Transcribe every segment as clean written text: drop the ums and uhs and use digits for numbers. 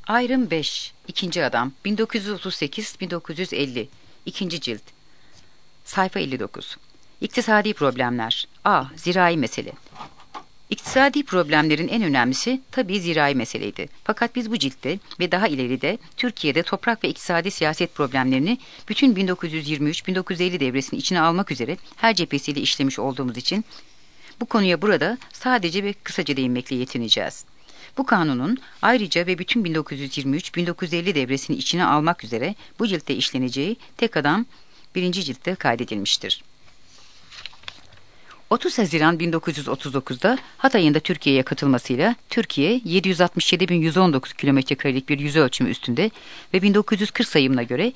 Ayrım 5. İkinci adam 1938-1950 İkinci cilt. Sayfa 59. İktisadi problemler. A. Zirai mesele. İktisadi problemlerin en önemlisi tabii zirai meseleydi. Fakat biz bu ciltte ve daha ileride Türkiye'de toprak ve iktisadi siyaset problemlerini bütün 1923-1950 devresinin içine almak üzere her cephesiyle işlemiş olduğumuz için bu konuya burada sadece ve kısaca değinmekle yetineceğiz. Bu kanunun ayrıca ve bütün 1923-1950 devresini içine almak üzere bu ciltte işleneceği tek adam birinci ciltte kaydedilmiştir. 30 Haziran 1939'da Hatay'ın da Türkiye'ye katılmasıyla Türkiye 767.119 kilometrekarelik bir yüzölçümü üstünde ve 1940 sayımına göre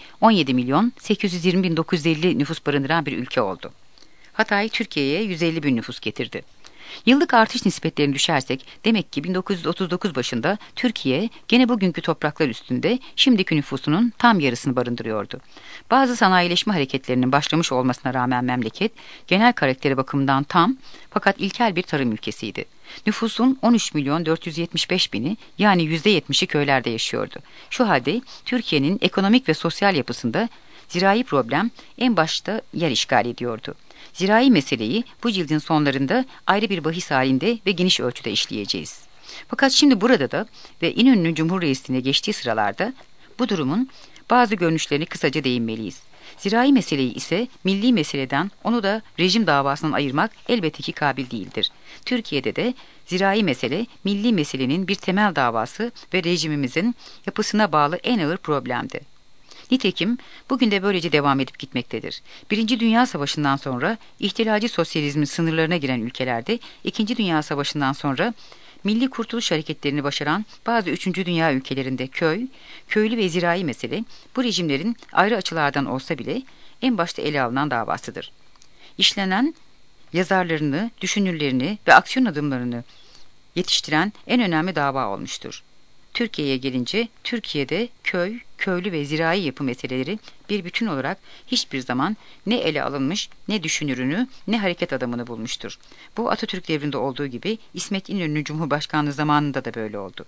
17.820.950 nüfus barındıran bir ülke oldu. Hatay Türkiye'ye 150.000 nüfus getirdi. Yıllık artış nispetlerini düşersek demek ki 1939 başında Türkiye gene bugünkü topraklar üstünde şimdiki nüfusunun tam yarısını barındırıyordu. Bazı sanayileşme hareketlerinin başlamış olmasına rağmen memleket genel karakteri bakımından tam fakat ilkel bir tarım ülkesiydi. Nüfusun 13.475.000'i yani %70'i köylerde yaşıyordu. Şu halde Türkiye'nin ekonomik ve sosyal yapısında zirai problem en başta yer işgal ediyordu. Zirai meseleyi bu cildin sonlarında ayrı bir bahis halinde ve geniş ölçüde işleyeceğiz. Fakat şimdi burada da ve İnönü'nün Cumhur Reisliğine geçtiği sıralarda bu durumun bazı görünüşlerini kısaca değinmeliyiz. Zirai meseleyi ise milli meseleden, onu da rejim davasından ayırmak elbette ki kabil değildir. Türkiye'de de zirai mesele milli meselenin bir temel davası ve rejimimizin yapısına bağlı en ağır problemdi. Nitekim bugün de böylece devam edip gitmektedir. Birinci Dünya Savaşı'ndan sonra ihtilacı sosyalizmin sınırlarına giren ülkelerde, İkinci Dünya Savaşı'ndan sonra milli kurtuluş hareketlerini başaran bazı üçüncü dünya ülkelerinde köylü ve zirai mesele bu rejimlerin ayrı açılardan olsa bile en başta ele alınan davasıdır. İşlenen yazarlarını, düşünürlerini ve aksiyon adımlarını yetiştiren en önemli dava olmuştur. Türkiye'ye gelince Türkiye'de köylü ve zirai yapı meseleleri bir bütün olarak hiçbir zaman ne ele alınmış, ne düşünürünü, ne hareket adamını bulmuştur. Bu Atatürk devrinde olduğu gibi İsmet İnönü'nün Cumhurbaşkanlığı zamanında da böyle oldu.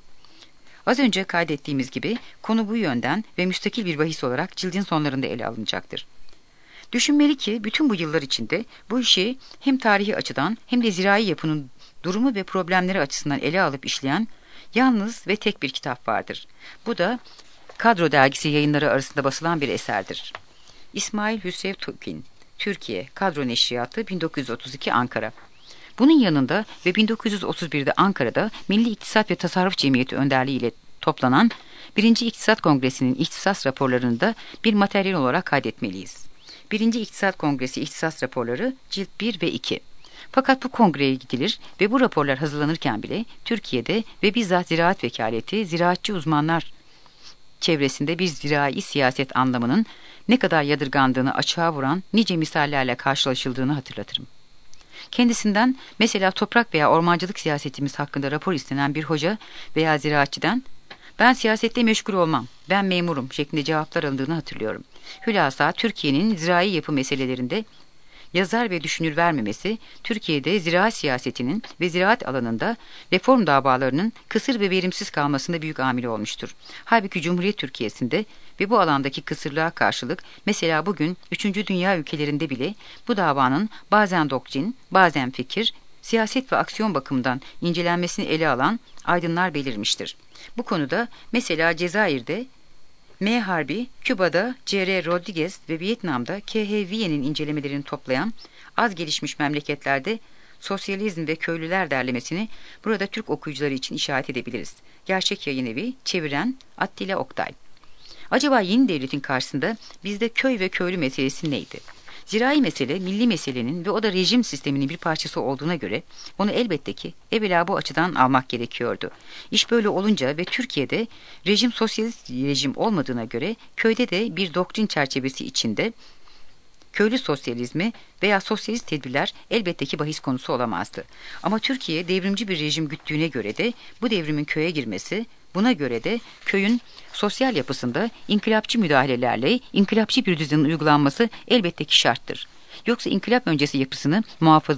Az önce kaydettiğimiz gibi konu bu yönden ve müstakil bir bahis olarak cildin sonlarında ele alınacaktır. Düşünmeli ki bütün bu yıllar içinde bu işi hem tarihi açıdan hem de zirai yapının durumu ve problemleri açısından ele alıp işleyen yalnız ve tek bir kitap vardır. Bu da Kadro Dergisi yayınları arasında basılan bir eserdir. İsmail Hüseyin Tukin, Türkiye, Kadro Neşriyatı 1932 Ankara. Bunun yanında ve 1931'de Ankara'da Milli İktisat ve Tasarruf Cemiyeti önderliği ile toplanan 1. İktisat Kongresi'nin ihtisas raporlarını da bir materyal olarak kaydetmeliyiz. 1. İktisat Kongresi İhtisas Raporları Cilt 1 ve 2. Fakat bu kongreye gidilir ve bu raporlar hazırlanırken bile Türkiye'de ve bizzat ziraat vekaleti, ziraatçı uzmanlar çevresinde bir zirai siyaset anlamının ne kadar yadırgandığını açığa vuran nice misallerle karşılaşıldığını hatırlatırım. Kendisinden mesela toprak veya ormancılık siyasetimiz hakkında rapor istenen bir hoca veya ziraatçıdan "Ben siyasette meşgul olmam, ben memurum" şeklinde cevaplar alındığını hatırlıyorum. Hülasa Türkiye'nin zirai yapı meselelerinde yazar ve düşünür vermemesi, Türkiye'de ziraat siyasetinin ve ziraat alanında reform davalarının kısır ve verimsiz kalmasında büyük amili olmuştur. Halbuki Cumhuriyet Türkiye'sinde ve bu alandaki kısırlığa karşılık mesela bugün 3. dünya ülkelerinde bile bu davanın bazen doktrin, bazen fikir, siyaset ve aksiyon bakımından incelenmesini ele alan aydınlar belirmiştir. Bu konuda mesela Cezayir'de M. Harbi, Küba'da C.R. Rodriguez ve Vietnam'da K.H. Viye'nin incelemelerini toplayan az gelişmiş memleketlerde sosyalizm ve köylüler derlemesini burada Türk okuyucuları için işaret edebiliriz. Gerçek Yayın Evi, çeviren Attila Oktay. Acaba yeni devletin karşısında bizde köy ve köylü meselesi neydi? Zirai mesele, milli meselenin ve o da rejim sisteminin bir parçası olduğuna göre onu elbette ki evvela bu açıdan almak gerekiyordu. İş böyle olunca ve Türkiye'de rejim sosyalist rejim olmadığına göre köyde de bir doktrin çerçevesi içinde köylü sosyalizmi veya sosyalist tedbirler elbette ki bahis konusu olamazdı. Ama Türkiye devrimci bir rejim güttüğüne göre de bu devrimin köye girmesi, buna göre de köyün sosyal yapısında inkılapçı müdahalelerle inkılapçı bir düzenin uygulanması elbette ki şarttır. Yoksa inkılap öncesi yapısını muhafaza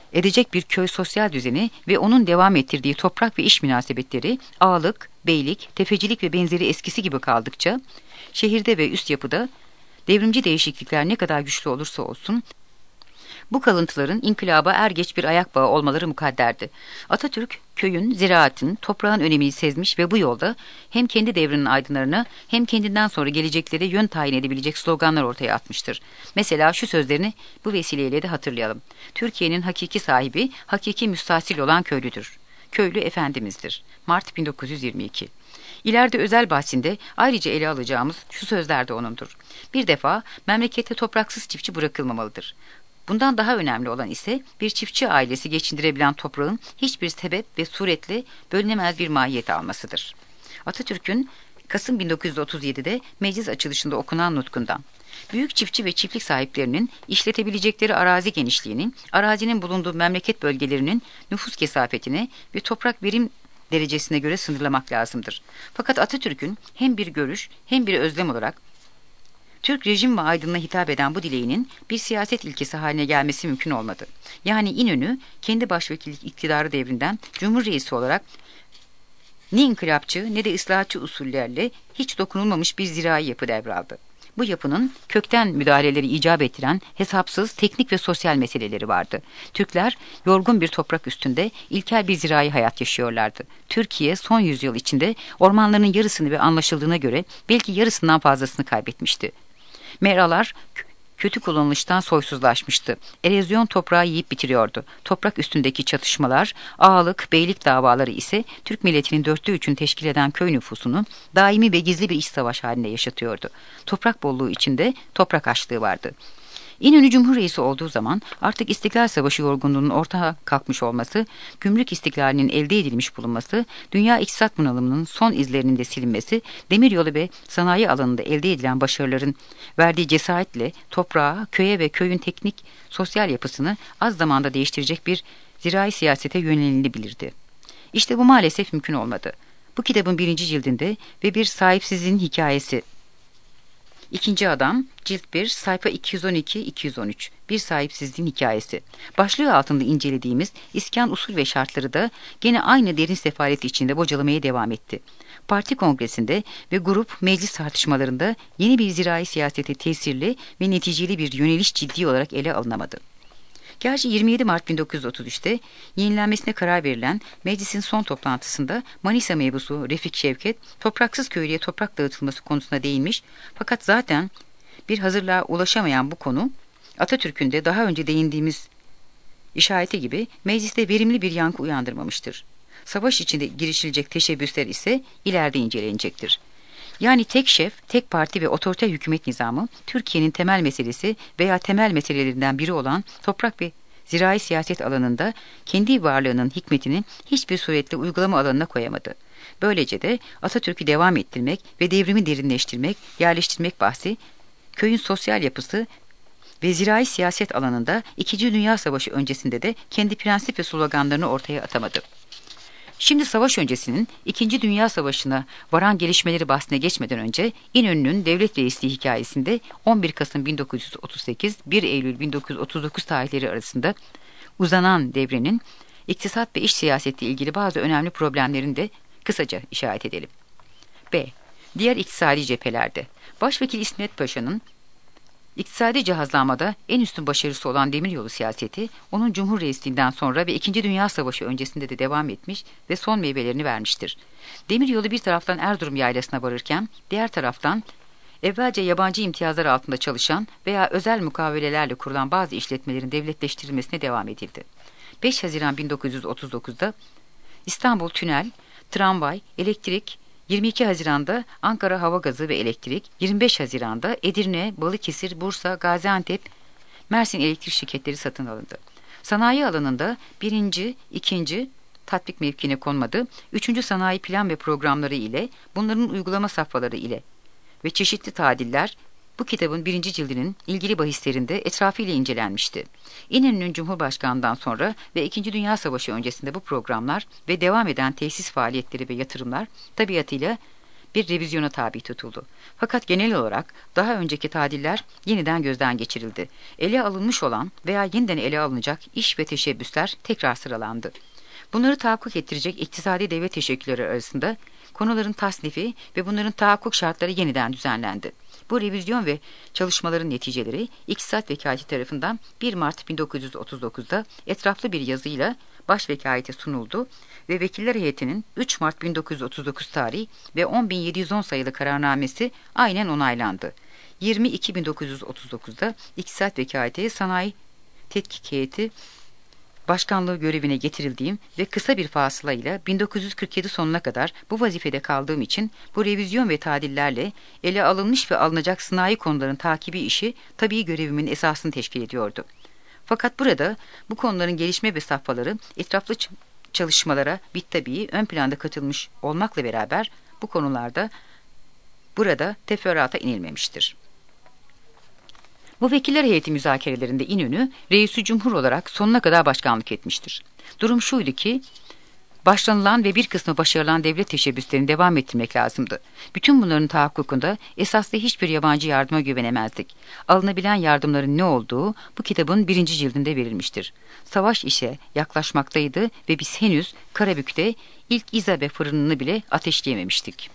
edecek bir köy sosyal düzeni ve onun devam ettirdiği toprak ve iş münasebetleri, ağalık, beylik, tefecilik ve benzeri eskisi gibi kaldıkça, şehirde ve üst yapıda devrimci değişiklikler ne kadar güçlü olursa olsun, bu kalıntıların inkılaba er geç bir ayak bağı olmaları mukadderdi. Atatürk, köyün, ziraatin, toprağın önemini sezmiş ve bu yolda hem kendi devrinin aydınlarına hem kendinden sonra geleceklere yön tayin edebilecek sloganlar ortaya atmıştır. Mesela şu sözlerini bu vesileyle de hatırlayalım. Türkiye'nin hakiki sahibi, hakiki müstahsil olan köylüdür. Köylü efendimizdir. Mart 1922. İleride özel bahsinde ayrıca ele alacağımız şu sözler de onundur. Bir defa memlekette topraksız çiftçi bırakılmamalıdır. Bundan daha önemli olan ise bir çiftçi ailesi geçindirebilen toprağın hiçbir sebep ve suretle bölünemez bir mahiyet almasıdır. Atatürk'ün Kasım 1937'de meclis açılışında okunan nutkundan, büyük çiftçi ve çiftlik sahiplerinin işletebilecekleri arazi genişliğinin, arazinin bulunduğu memleket bölgelerinin nüfus kesafetine ve toprak verim derecesine göre sınırlamak lazımdır. Fakat Atatürk'ün hem bir görüş hem bir özlem olarak Türk rejim ve aydınına hitap eden bu dileğinin bir siyaset ilkesi haline gelmesi mümkün olmadı. Yani İnönü kendi başvekillik iktidarı devrinden Cumhur Reisi olarak ne inkılapçı ne de ıslahatçı usullerle hiç dokunulmamış bir zirai yapı devraldı. Bu yapının kökten müdahaleleri icap ettiren hesapsız teknik ve sosyal meseleleri vardı. Türkler yorgun bir toprak üstünde ilkel bir zirai hayat yaşıyorlardı. Türkiye son yüzyıl içinde ormanlarının yarısını ve anlaşıldığına göre belki yarısından fazlasını kaybetmişti. Meralar kötü kullanılıştan soysuzlaşmıştı. Erozyon toprağı yiyip bitiriyordu. Toprak üstündeki çatışmalar, ağalık, beylik davaları ise Türk milletinin 3'ünü teşkil eden köy nüfusunu daimi ve gizli bir iç savaş halinde yaşatıyordu. Toprak bolluğu içinde toprak açlığı vardı. İnönü Cumhur Reisi olduğu zaman artık İstiklal Savaşı yorgunluğunun ortağa kalkmış olması, gümrük istiklalinin elde edilmiş bulunması, dünya iktisat bunalımının son izlerinin de silinmesi, demiryolu ve sanayi alanında elde edilen başarıların verdiği cesaretle toprağa, köye ve köyün teknik, sosyal yapısını az zamanda değiştirecek bir zirai siyasete yönelilebilirdi. İşte bu maalesef mümkün olmadı. Bu kitabın 1. cildinde ve bir sahipsizliğin hikayesi, İkinci Adam, Cilt 1, sayfa 212-213, bir sahipsizliğin hikayesi. Başlığı altında incelediğimiz iskan usul ve şartları da gene aynı derin sefaleti içinde bocalamaya devam etti. Parti kongresinde ve grup meclis tartışmalarında yeni bir zirai siyasete tesirli ve neticeli bir yöneliş ciddi olarak ele alınamadı. Gerçi 27 Mart 1933'te yenilenmesine karar verilen meclisin son toplantısında Manisa mebusu Refik Şevket, topraksız köylüye toprak dağıtılması konusuna değinmiş, fakat zaten bir hazırlığa ulaşamayan bu konu, Atatürk'ün de daha önce değindiğimiz işareti gibi mecliste verimli bir yankı uyandırmamıştır. Savaş içinde girişilecek teşebbüsler ise ileride incelenecektir. Yani tek şef, tek parti ve otoriter hükümet nizamı, Türkiye'nin temel meselesi veya temel meselelerinden biri olan toprak ve zirai siyaset alanında kendi varlığının hikmetini hiçbir suretle uygulama alanına koyamadı. Böylece de Atatürk'ü devam ettirmek ve devrimi derinleştirmek, yerleştirmek bahsi, köyün sosyal yapısı ve zirai siyaset alanında 2. Dünya Savaşı öncesinde de kendi prensip ve sloganlarını ortaya atamadı. Şimdi savaş öncesinin 2. Dünya Savaşı'na varan gelişmeleri bahsine geçmeden önce İnönü'nün devlet reisliği hikayesinde 11 Kasım 1938 1 Eylül 1939 tarihleri arasında uzanan devrenin iktisat ve iç siyasetle ilgili bazı önemli problemlerini de kısaca işaret edelim. B. Diğer iktisadi cephelerde Başvekil İsmet Paşa'nın İktisadi cihazlanmada en üstün başarısı olan demiryolu siyaseti, onun Cumhur Reisliğinden sonra ve 2. Dünya Savaşı öncesinde de devam etmiş ve son meyvelerini vermiştir. Demiryolu bir taraftan Erzurum yaylasına varırken, diğer taraftan evvelce yabancı imtiyazlar altında çalışan veya özel mukavelelerle kurulan bazı işletmelerin devletleştirilmesine devam edildi. 5 Haziran 1939'da İstanbul Tünel, Tramvay, Elektrik, 22 Haziran'da Ankara Hava Gazı ve Elektrik, 25 Haziran'da Edirne, Balıkesir, Bursa, Gaziantep, Mersin elektrik şirketleri satın alındı. Sanayi alanında 1. 2. tatbik mevkine konmadı, 3. sanayi plan ve programları ile, bunların uygulama safhaları ile ve çeşitli tadiller, bu kitabın 1. cildinin ilgili bahislerinde etrafıyla incelenmişti. İnönü'nün Cumhurbaşkanlığından sonra ve 2. Dünya Savaşı öncesinde bu programlar ve devam eden tesis faaliyetleri ve yatırımlar tabiatıyla bir revizyona tabi tutuldu. Fakat genel olarak daha önceki tadiller yeniden gözden geçirildi. Ele alınmış olan veya yeniden ele alınacak iş ve teşebbüsler tekrar sıralandı. Bunları tahakkuk ettirecek iktisadi devlet teşekkülleri arasında konuların tasnifi ve bunların tahakkuk şartları yeniden düzenlendi. Bu revizyon ve çalışmaların neticeleri İktisat Vekaleti tarafından 1 Mart 1939'da etraflı bir yazıyla Başvekalete sunuldu ve Vekiller Heyeti'nin 3 Mart 1939 tarihi ve 10.710 sayılı kararnamesi aynen onaylandı. 20.2.1939'da İktisat Vekaleti Sanayi Tetkik Heyeti başkanlığı görevine getirildiğim ve kısa bir fasılayla 1947 sonuna kadar bu vazifede kaldığım için bu revizyon ve tadillerle ele alınmış ve alınacak sınai konuların takibi işi tabii görevimin esasını teşkil ediyordu. Fakat burada bu konuların gelişme ve safhaları etraflı çalışmalara bittabii ön planda katılmış olmakla beraber bu konularda burada teferruata inilmemiştir. Bu vekiller heyeti müzakerelerinde İnönü, Reis-i Cumhur olarak sonuna kadar başkanlık etmiştir. Durum şuydu ki, başlanılan ve bir kısmı başarılan devlet teşebbüslerini devam ettirmek lazımdı. Bütün bunların tahakkukunda esaslı hiçbir yabancı yardıma güvenemezdik. Alınabilen yardımların ne olduğu bu kitabın 1. cildinde verilmiştir. Savaş işe yaklaşmaktaydı ve biz henüz Karabük'te ilk İzabe fırınını bile ateşleyememiştik.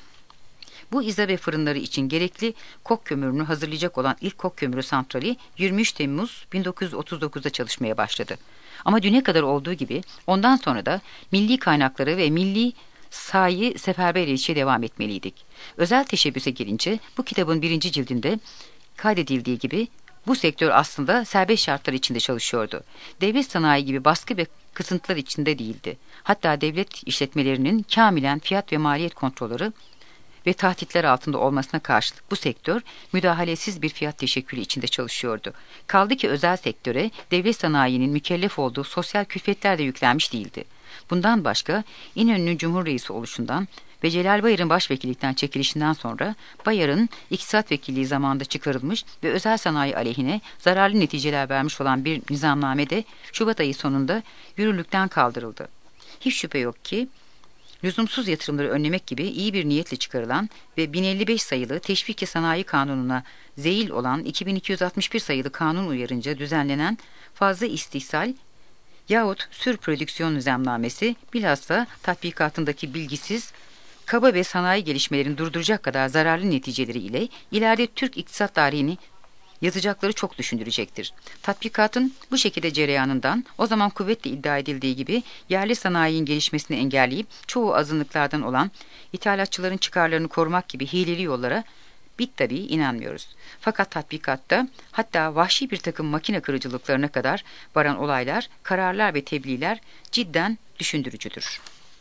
Bu izabe fırınları için gerekli kok kömürünü hazırlayacak olan ilk kok kömürü santrali 23 Temmuz 1939'da çalışmaya başladı. Ama düne kadar olduğu gibi ondan sonra da milli kaynakları ve milli sahi seferber ilişkiye devam etmeliydik. Özel teşebbüse gelince bu kitabın 1. cildinde kaydedildiği gibi bu sektör aslında serbest şartlar içinde çalışıyordu. Devlet sanayi gibi baskı ve kısıntılar içinde değildi. Hatta devlet işletmelerinin kamilen fiyat ve maliyet kontrolleri ve tahtitler altında olmasına karşılık bu sektör müdahalesiz bir fiyat teşekkülü içinde çalışıyordu. Kaldı ki özel sektöre devlet sanayinin mükellef olduğu sosyal külfetler de yüklenmiş değildi. Bundan başka İnönü'nün Cumhur Reisi oluşundan ve Celal Bayar'ın başvekillikten çekilişinden sonra Bayar'ın iktisat vekilliği zamanında çıkarılmış ve özel sanayi aleyhine zararlı neticeler vermiş olan bir nizamname de Şubat ayı sonunda yürürlükten kaldırıldı. Hiç şüphe yok ki lüzumsuz yatırımları önlemek gibi iyi bir niyetle çıkarılan ve 1055 sayılı Teşvik-i Sanayi Kanunu'na zeyil olan 2261 sayılı kanun uyarınca düzenlenen fazla istihsal yahut sürprodüksiyon nizamnamesi bilhassa tatbikatındaki bilgisiz, kaba ve sanayi gelişmelerini durduracak kadar zararlı neticeleri ile ileride Türk iktisat tarihini yazacakları çok düşündürecektir. Tatbikatın bu şekilde cereyanından o zaman kuvvetle iddia edildiği gibi yerli sanayinin gelişmesini engelleyip çoğu azınlıklardan olan ithalatçıların çıkarlarını korumak gibi hileli yollara tabii inanmıyoruz. Fakat tatbikatta hatta vahşi bir takım makine kırıcılıklarına kadar varan olaylar, kararlar ve tebliğler cidden düşündürücüdür.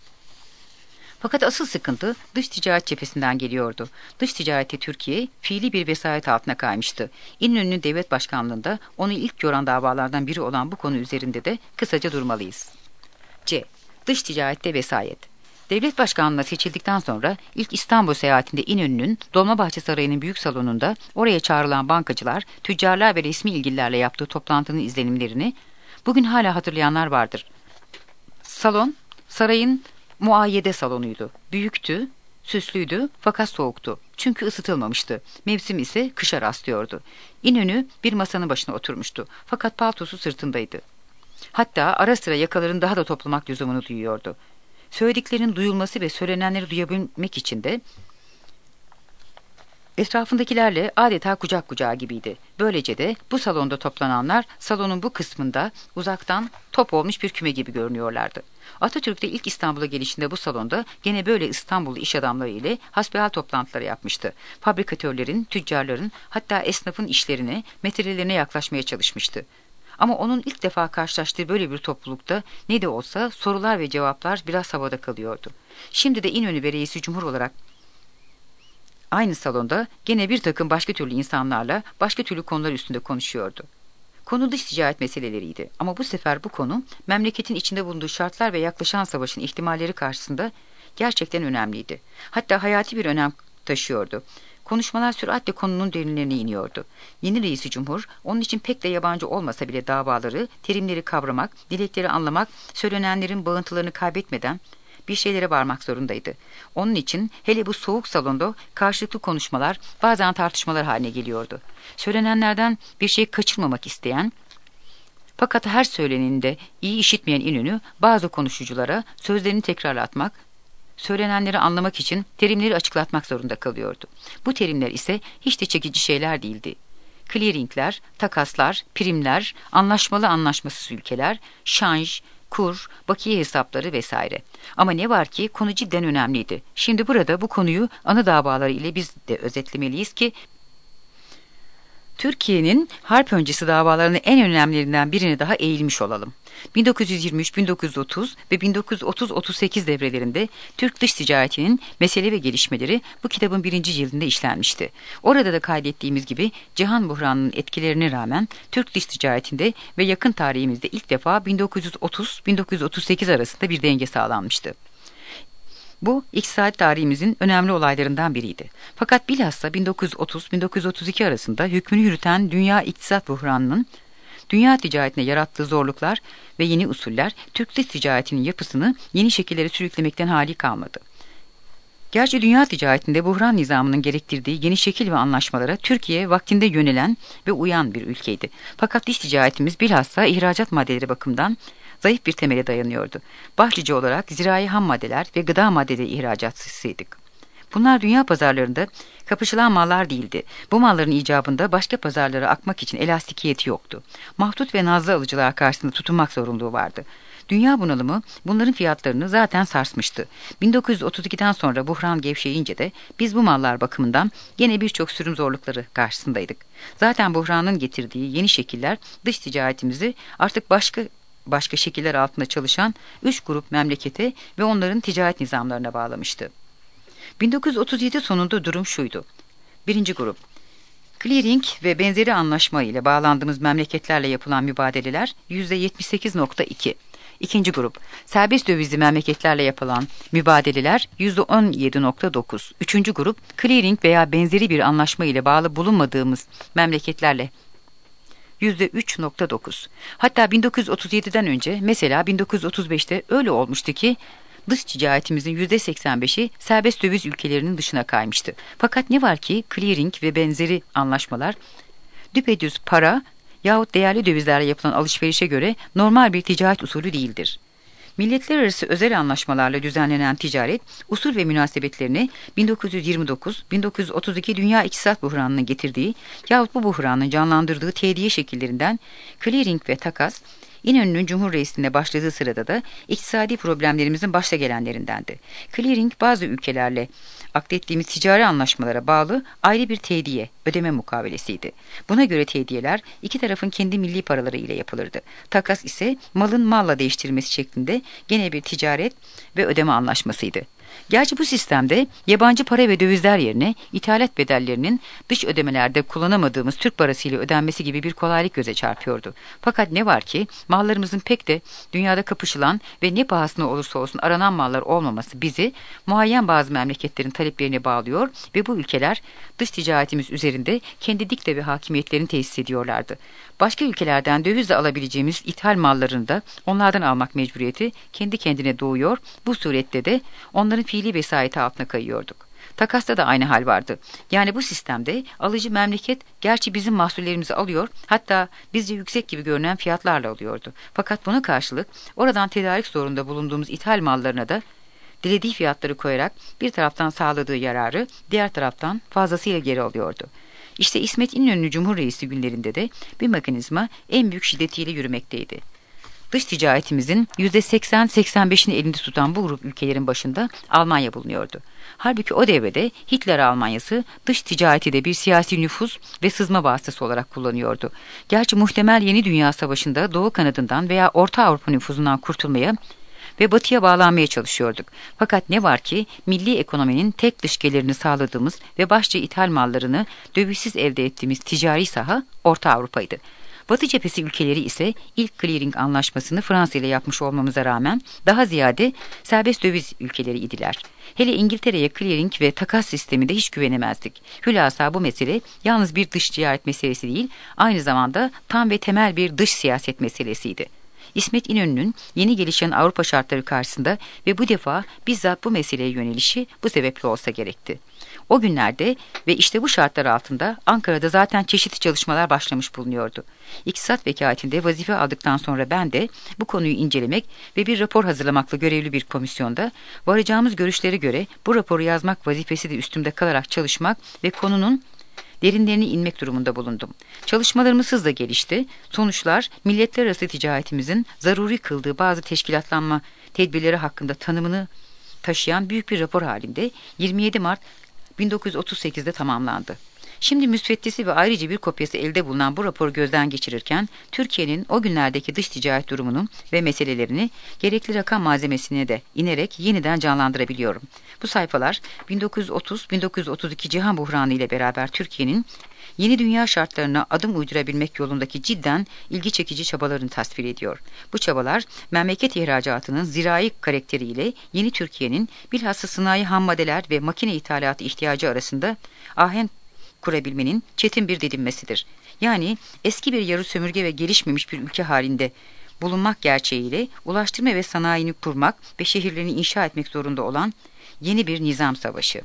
Fakat asıl sıkıntı dış ticaret cephesinden geliyordu. Dış ticarette Türkiye fiili bir vesayet altına kaymıştı. İnönü'nün devlet başkanlığında onu ilk yoran davalardan biri olan bu konu üzerinde de kısaca durmalıyız. C. Dış ticarette vesayet. Devlet başkanlığına seçildikten sonra ilk İstanbul seyahatinde İnönü'nün Dolmabahçe Sarayı'nın büyük salonunda oraya çağrılan bankacılar, tüccarlar ve resmi ilgililerle yaptığı toplantının izlenimlerini bugün hala hatırlayanlar vardır. Salon, sarayın muayyede salonuydu. Büyüktü, süslüydü fakat soğuktu. Çünkü ısıtılmamıştı. Mevsim ise kışa rastlıyordu. İnönü bir masanın başına oturmuştu. Fakat paltosu sırtındaydı. Hatta ara sıra yakalarını daha da toplamak lüzumunu duyuyordu. Söylediklerinin duyulması ve söylenenleri duyabilmek için de etrafındakilerle adeta kucak kucağa gibiydi. Böylece de bu salonda toplananlar salonun bu kısmında uzaktan top olmuş bir küme gibi görünüyorlardı. Atatürk de ilk İstanbul'a gelişinde bu salonda gene böyle İstanbullu iş adamları ile hasbihal toplantıları yapmıştı. Fabrikatörlerin, tüccarların hatta esnafın işlerine, metrellerine yaklaşmaya çalışmıştı. Ama onun ilk defa karşılaştığı böyle bir toplulukta ne de olsa sorular ve cevaplar biraz havada kalıyordu. Şimdi de İnönü ve Reis-i Cumhur olarak aynı salonda gene bir takım başka türlü insanlarla başka türlü konular üstünde konuşuyordu. Konu dış ticaret meseleleriydi ama bu sefer bu konu memleketin içinde bulunduğu şartlar ve yaklaşan savaşın ihtimalleri karşısında gerçekten önemliydi. Hatta hayati bir önem taşıyordu. Konuşmalar süratle konunun derinlerine iniyordu. Yeni Reis-i Cumhur onun için pek de yabancı olmasa bile davaları, terimleri kavramak, dilekleri anlamak, söylenenlerin bağıntılarını kaybetmeden bir şeylere varmak zorundaydı. Onun için hele bu soğuk salonda karşılıklı konuşmalar bazen tartışmalar haline geliyordu. Söylenenlerden bir şey kaçırmamak isteyen, fakat her söylenende iyi işitmeyen İnönü bazı konuşuculara sözlerini tekrarlatmak, söylenenleri anlamak için terimleri açıklatmak zorunda kalıyordu. Bu terimler ise hiç de çekici şeyler değildi. Clearingler, takaslar, primler, anlaşmalı anlaşmasız ülkeler, şanj, kur, bakiye hesapları vesaire. Ama ne var ki konu cidden önemliydi. Şimdi burada bu konuyu ana davaları ile biz de özetlemeliyiz ki Türkiye'nin harp öncesi davalarının en önemlilerinden birine daha eğilmiş olalım. 1923, 1930 ve 1930-38 devrelerinde Türk dış ticaretinin mesele ve gelişmeleri bu kitabın 1. cildinde işlenmişti. Orada da kaydettiğimiz gibi cihan buhranının etkilerine rağmen Türk dış ticaretinde ve yakın tarihimizde ilk defa 1930-1938 arasında bir denge sağlanmıştı. Bu iktisadi tarihimizin önemli olaylarından biriydi. Fakat bilhassa 1930-1932 arasında hükmünü yürüten dünya iktisat buhranının dünya ticaretine yarattığı zorluklar ve yeni usuller Türk dış ticaretinin yapısını yeni şekillere sürüklemekten hali kalmadı. Gerçi dünya ticaretinde buhran nizamının gerektirdiği yeni şekil ve anlaşmalara Türkiye vaktinde yönelen ve uyan bir ülkeydi. Fakat dış ticaretimiz bilhassa ihracat maddeleri bakımından zayıf bir temele dayanıyordu. Başlıca olarak zirai ham maddeler ve gıda maddeleri ihracatçısıydık. Bunlar dünya pazarlarında kapışılan mallar değildi. Bu malların icabında başka pazarlara akmak için elastikiyeti yoktu. Mahdut ve nazlı alıcılar karşısında tutunmak zorunluluğu vardı. Dünya bunalımı bunların fiyatlarını zaten sarsmıştı. 1932'den sonra buhran gevşeyince de biz bu mallar bakımından gene birçok sürüm zorlukları karşısındaydık. Zaten buhranın getirdiği yeni şekiller dış ticaretimizi artık başka şekiller altında çalışan 3 grup memlekete ve onların ticaret nizamlarına bağlamıştı. 1937 sonunda durum şuydu. 1. grup, clearing ve benzeri anlaşma ile bağlandığımız memleketlerle yapılan mübadeleler %78.2. 2. grup, serbest dövizli memleketlerle yapılan mübadeleler %17.9. 3. grup, clearing veya benzeri bir anlaşma ile bağlı bulunmadığımız memleketlerle %3.9. Hatta 1937'den önce mesela 1935'te öyle olmuştu ki dış ticaretimizin %85'i serbest döviz ülkelerinin dışına kaymıştı. Fakat ne var ki clearing ve benzeri anlaşmalar düpedüz para yahut değerli dövizlerle yapılan alışverişe göre normal bir ticaret usulü değildir. Milletler arası özel anlaşmalarla düzenlenen ticaret, usul ve münasebetlerini 1929-1932 dünya iktisat buhranının getirdiği yahut bu buhranın canlandırdığı tediye şekillerinden clearing ve takas, İnönü'nün Cumhur Reisliğine başladığı sırada da iktisadi problemlerimizin başta gelenlerindendi. Clearing bazı ülkelerle akdettiğimiz ticari anlaşmalara bağlı ayrı bir tediye, ödeme mukavelesiydi. Buna göre tediyeler iki tarafın kendi milli paraları ile yapılırdı. Takas ise malın malla değiştirilmesi şeklinde gene bir ticaret ve ödeme anlaşmasıydı. Gerçi bu sistemde yabancı para ve dövizler yerine ithalat bedellerinin dış ödemelerde kullanamadığımız Türk parası ile ödenmesi gibi bir kolaylık göze çarpıyordu. Fakat ne var ki mallarımızın pek de dünyada kapışılan ve ne pahasına olursa olsun aranan mallar olmaması bizi muayyen bazı memleketlerin taleplerine bağlıyor ve bu ülkeler dış ticaretimiz üzerinde kendi dikte ve hakimiyetlerini tesis ediyorlardı. Başka ülkelerden dövizle alabileceğimiz ithal mallarını da onlardan almak mecburiyeti kendi kendine doğuyor. Bu surette de onların fiili vesayeti altına kayıyorduk. Takasta da aynı hal vardı. Yani bu sistemde alıcı memleket gerçi bizim mahsullerimizi alıyor, hatta bizce yüksek gibi görünen fiyatlarla alıyordu. Fakat buna karşılık oradan tedarik zorunda bulunduğumuz ithal mallarına da dilediği fiyatları koyarak bir taraftan sağladığı yararı diğer taraftan fazlasıyla geri alıyordu. İşte İsmet İnönü Cumhur Reisi günlerinde de bir mekanizma en büyük şiddetiyle yürümekteydi. Dış ticaretimizin %80-85'ini elinde tutan bu grup ülkelerin başında Almanya bulunuyordu. Halbuki o devrede Hitler Almanyası dış ticareti de bir siyasi nüfuz ve sızma vasıtası olarak kullanıyordu. Gerçi muhtemel yeni dünya savaşında Doğu kanadından veya Orta Avrupa nüfuzundan kurtulmaya ve batıya bağlanmaya çalışıyorduk. Fakat ne var ki milli ekonominin tek dış gelirini sağladığımız ve başça ithal mallarını dövizsiz elde ettiğimiz ticari saha Orta Avrupa'ydı. Batı cephesi ülkeleri ise ilk clearing anlaşmasını Fransa ile yapmış olmamıza rağmen daha ziyade serbest döviz ülkeleri idiler. Hele İngiltere'ye clearing ve takas sisteminde hiç güvenemezdik. Hülasa bu mesele yalnız bir dış ticaret meselesi değil, aynı zamanda tam ve temel bir dış siyaset meselesiydi. İsmet İnönü'nün yeni gelişen Avrupa şartları karşısında ve bu defa bizzat bu meseleye yönelişi bu sebeple olsa gerekti. O günlerde ve işte bu şartlar altında Ankara'da zaten çeşitli çalışmalar başlamış bulunuyordu. İktisat vekaletinde vazife aldıktan sonra ben de bu konuyu incelemek ve bir rapor hazırlamakla görevli bir komisyonda varacağımız görüşlere göre bu raporu yazmak vazifesi de üstümde kalarak çalışmak ve konunun derinlerine inmek durumunda bulundum. Çalışmalarımız hızla gelişti. Sonuçlar, milletler arası ticaretimizin zaruri kıldığı bazı teşkilatlanma tedbirleri hakkında tanımını taşıyan büyük bir rapor halinde 27 Mart 1938'de tamamlandı. Şimdi müsveddesi ve ayrıca bir kopyası elde bulunan bu raporu gözden geçirirken, Türkiye'nin o günlerdeki dış ticaret durumunun ve meselelerini gerekli rakam malzemesine de inerek yeniden canlandırabiliyorum. Bu sayfalar 1930-1932 cihan buhranı ile beraber Türkiye'nin yeni dünya şartlarına adım uydurabilmek yolundaki cidden ilgi çekici çabalarını tasvir ediyor. Bu çabalar memleket ihracatının zirai karakteriyle yeni Türkiye'nin bilhassa sanayi ham maddeler ve makine ithalatı ihtiyacı arasında ahenk kurabilmenin çetin bir didinmesidir. Yani eski bir yarı sömürge ve gelişmemiş bir ülke halinde bulunmak gerçeğiyle ulaştırma ve sanayini kurmak ve şehirlerini inşa etmek zorunda olan yeni bir nizam savaşı.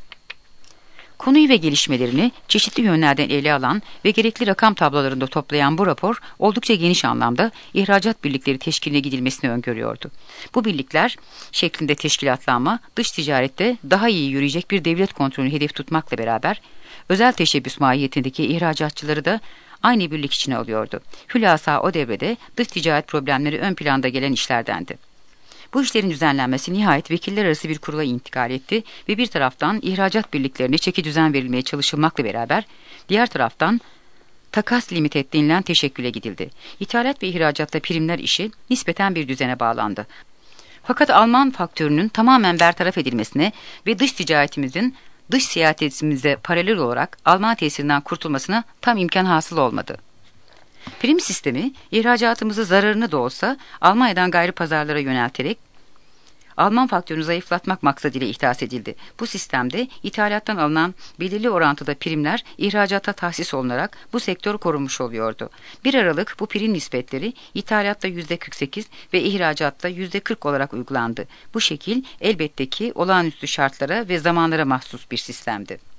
Konuyu ve gelişmelerini çeşitli yönlerden ele alan ve gerekli rakam tablolarında toplayan bu rapor oldukça geniş anlamda ihracat birlikleri teşkiline gidilmesini öngörüyordu. Bu birlikler şeklinde teşkilatlanma dış ticarette daha iyi yürüyecek bir devlet kontrolünü hedef tutmakla beraber özel teşebbüs mahiyetindeki ihracatçıları da aynı birlik içine alıyordu. Hülasa o devrede dış ticaret problemleri ön planda gelen işlerdendi. Bu işlerin düzenlenmesi nihayet vekiller arası bir kurula intikal etti ve bir taraftan ihracat birliklerine çeki düzen verilmeye çalışılmakla beraber diğer taraftan takas limited denilen teşekküle gidildi. İthalat ve ihracatta primler işi nispeten bir düzene bağlandı. Fakat Alman faktörünün tamamen bertaraf edilmesine ve dış ticaretimizin dış siyasetimize paralel olarak Alman tesirinden kurtulmasına tam imkan hasıl olmadı. Prim sistemi ihracatımızı zararını da olsa Almanya'dan gayri pazarlara yönelterek Alman faktörünü zayıflatmak maksadıyla ihdas edildi. Bu sistemde ithalattan alınan belirli orantıda primler ihracata tahsis olunarak bu sektör korunmuş oluyordu. 1 Aralık bu prim nispetleri ithalatta %48 ve ihracatta %40 olarak uygulandı. Bu şekil elbette ki olağanüstü şartlara ve zamanlara mahsus bir sistemdi.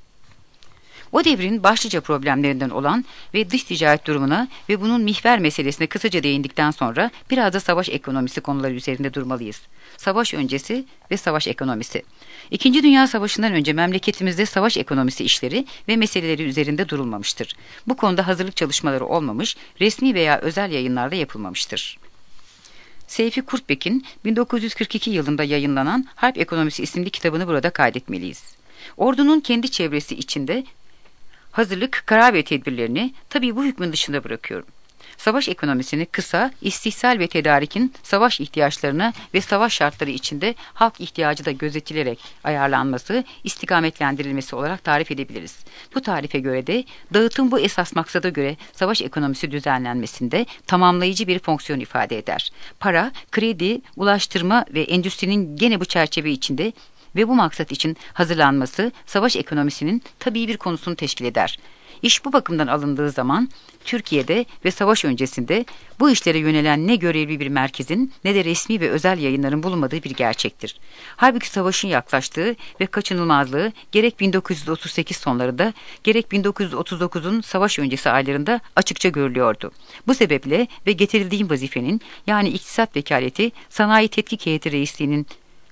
O devrin başlıca problemlerinden olan ve dış ticaret durumuna ve bunun mihver meselesine kısaca değindikten sonra biraz da savaş ekonomisi konuları üzerinde durmalıyız. Savaş öncesi ve savaş ekonomisi. İkinci Dünya Savaşı'ndan önce memleketimizde savaş ekonomisi işleri ve meseleleri üzerinde durulmamıştır. Bu konuda hazırlık çalışmaları olmamış, resmi veya özel yayınlarda yapılmamıştır. Seyfi Kurtbek'in 1942 yılında yayınlanan Harp Ekonomisi isimli kitabını burada kaydetmeliyiz. Ordunun kendi çevresi içinde hazırlık, karar ve tedbirlerini tabii bu hükmün dışında bırakıyorum. Savaş ekonomisini kısa, istihsal ve tedarikin savaş ihtiyaçlarına ve savaş şartları içinde halk ihtiyacı da gözetilerek ayarlanması, istikametlendirilmesi olarak tarif edebiliriz. Bu tarife göre de dağıtım bu esas maksada göre savaş ekonomisi düzenlenmesinde tamamlayıcı bir fonksiyon ifade eder. Para, kredi, ulaştırma ve endüstrinin gene bu çerçeve içinde ve bu maksat için hazırlanması savaş ekonomisinin tabii bir konusunu teşkil eder. İş bu bakımdan alındığı zaman Türkiye'de ve savaş öncesinde bu işlere yönelen ne görevli bir merkezin ne de resmi ve özel yayınların bulunmadığı bir gerçektir. Halbuki savaşın yaklaştığı ve kaçınılmazlığı gerek 1938 sonlarında gerek 1939'un savaş öncesi aylarında açıkça görülüyordu. Bu sebeple ve getirildiğim vazifenin yani iktisat vekaleti sanayi tetkik heyeti reisliğinin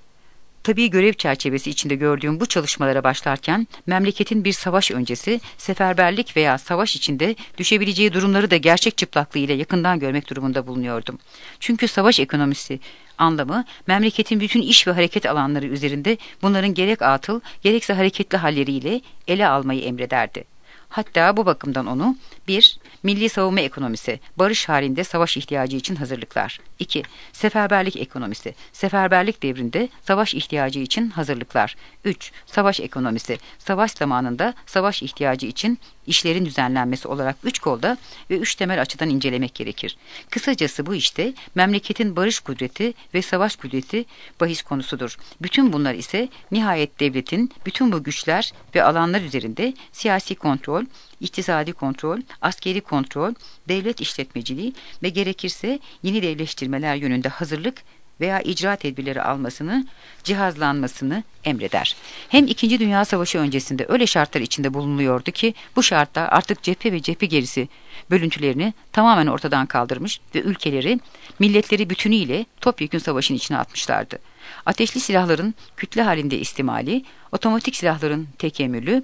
tabii görev çerçevesi içinde gördüğüm bu çalışmalara başlarken memleketin bir savaş öncesi, seferberlik veya savaş içinde düşebileceği durumları da gerçek çıplaklığıyla yakından görmek durumunda bulunuyordum. Çünkü savaş ekonomisi anlamı memleketin bütün iş ve hareket alanları üzerinde bunların gerek atıl gerekse hareketli halleriyle ele almayı emrederdi. Hatta bu bakımdan onu 1. Milli savunma ekonomisi, barış halinde savaş ihtiyacı için hazırlıklar. 2. Seferberlik ekonomisi, seferberlik devrinde savaş ihtiyacı için hazırlıklar. 3. Savaş ekonomisi, savaş zamanında savaş ihtiyacı için işlerin düzenlenmesi olarak 3 kolda ve 3 temel açıdan incelemek gerekir. Kısacası bu işte memleketin barış kudreti ve savaş kudreti bahis konusudur. Bütün bunlar ise nihayet devletin bütün bu güçler ve alanlar üzerinde siyasi kontrol, iktisadi kontrol, askeri kontrol, devlet işletmeciliği ve gerekirse yeni devleştirmeler yönünde hazırlık veya icra tedbirleri almasını, cihazlanmasını emreder. Hem İkinci Dünya Savaşı öncesinde öyle şartlar içinde bulunuyordu ki bu şartlar artık cephe ve cephe gerisi bölüntülerini tamamen ortadan kaldırmış ve ülkeleri, milletleri bütünüyle topyekün savaşın içine atmışlardı. Ateşli silahların kütle halinde istimali, otomatik silahların tekemmülü,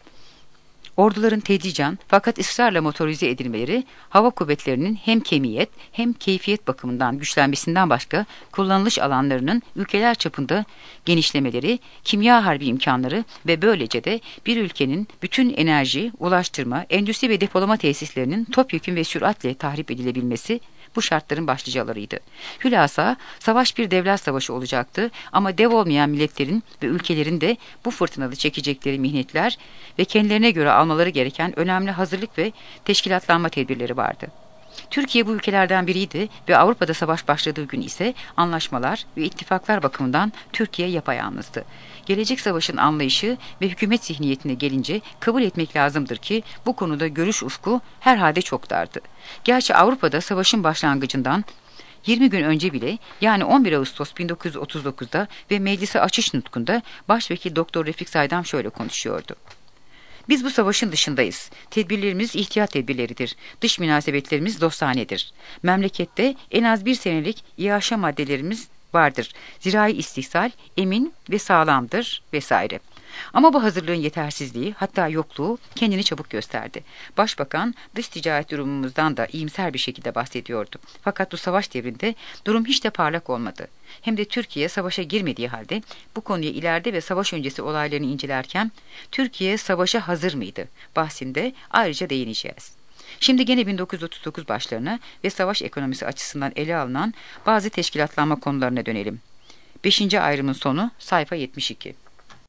orduların tedricen fakat ısrarla motorize edilmeleri, hava kuvvetlerinin hem kemiyet hem keyfiyet bakımından güçlenmesinden başka kullanılış alanlarının ülkeler çapında genişlemeleri, kimya harbi imkanları ve böylece de bir ülkenin bütün enerji, ulaştırma, endüstri ve depolama tesislerinin topyekün ve süratle tahrip edilebilmesi bu şartların başlıcalarıydı. Hülasa savaş bir devlet savaşı olacaktı ama dev olmayan milletlerin ve ülkelerin de bu fırtınalı çekecekleri mihnetler ve kendilerine göre almaları gereken önemli hazırlık ve teşkilatlanma tedbirleri vardı. Türkiye bu ülkelerden biriydi ve Avrupa'da savaş başladığı gün ise anlaşmalar ve ittifaklar bakımından Türkiye yapayalnızdı. Gelecek savaşın anlayışı ve hükümet zihniyetine gelince kabul etmek lazımdır ki bu konuda görüş ufku herhalde çok dardı. Gerçi Avrupa'da savaşın başlangıcından 20 gün önce bile yani 11 Ağustos 1939'da ve meclise açış nutkunda Başvekil Doktor Refik Saydam şöyle konuşuyordu. Biz bu savaşın dışındayız. Tedbirlerimiz ihtiyat tedbirleridir. Dış münasebetlerimiz dostanedir. Memlekette en az bir senelik iaşe maddelerimiz vardır. Zirai istihsal emin ve sağlamdır vesaire. Ama bu hazırlığın yetersizliği hatta yokluğu kendini çabuk gösterdi. Başbakan dış ticaret durumumuzdan da iyimser bir şekilde bahsediyordu. Fakat bu savaş devrinde durum hiç de parlak olmadı. Hem de Türkiye savaşa girmediği halde bu konuya ileride ve savaş öncesi olaylarını incelerken Türkiye savaşa hazır mıydı bahsinde ayrıca değineceğiz. Şimdi gene 1939 başlarına ve savaş ekonomisi açısından ele alınan bazı teşkilatlanma konularına dönelim. 5. ayrımın sonu sayfa 72.